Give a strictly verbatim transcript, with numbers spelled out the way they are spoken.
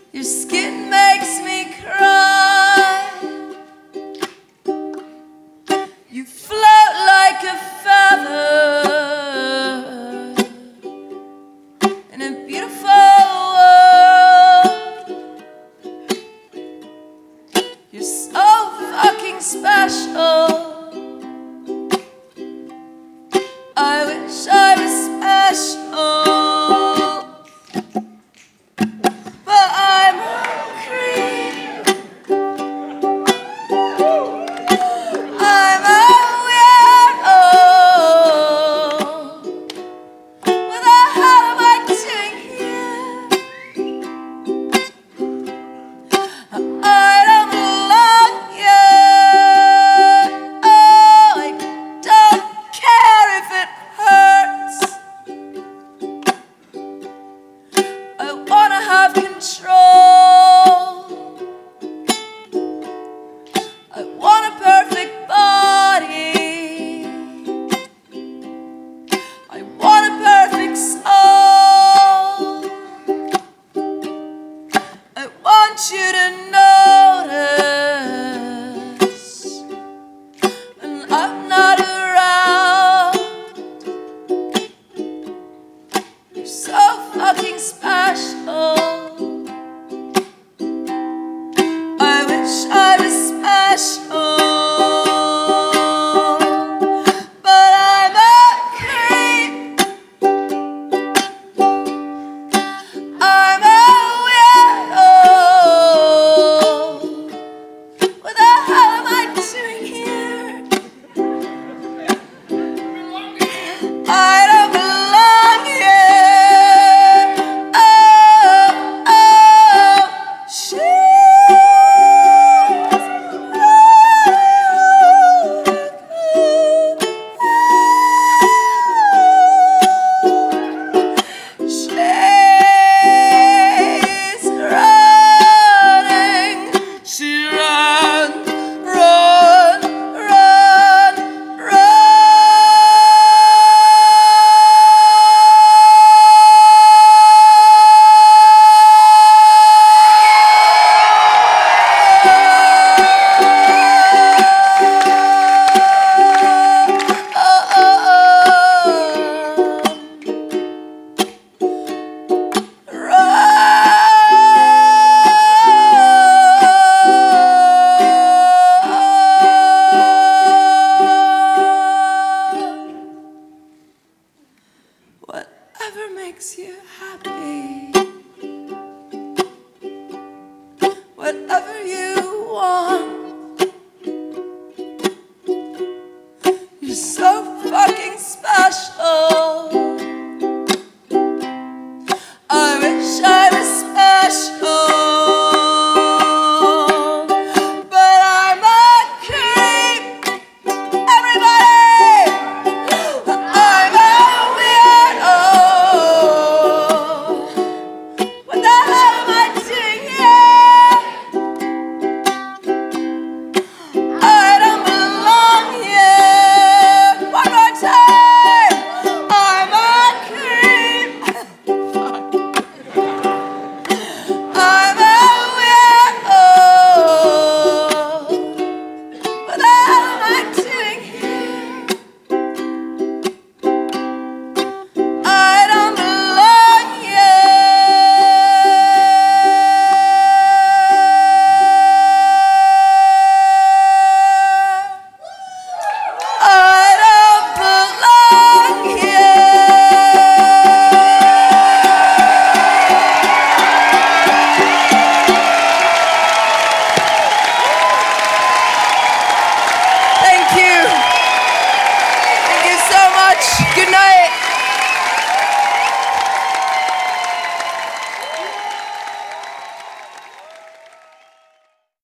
Your skin makes me cry. You float like a feather in a beautiful world. You're so fucking special. I wish I was special, but I'm a creep. I'm a weirdo. What the hell am I doing here? I don't belong here. Oh, I don't care if it hurts. I wanna have control. I want a perfect body. I want a perfect soul. I want you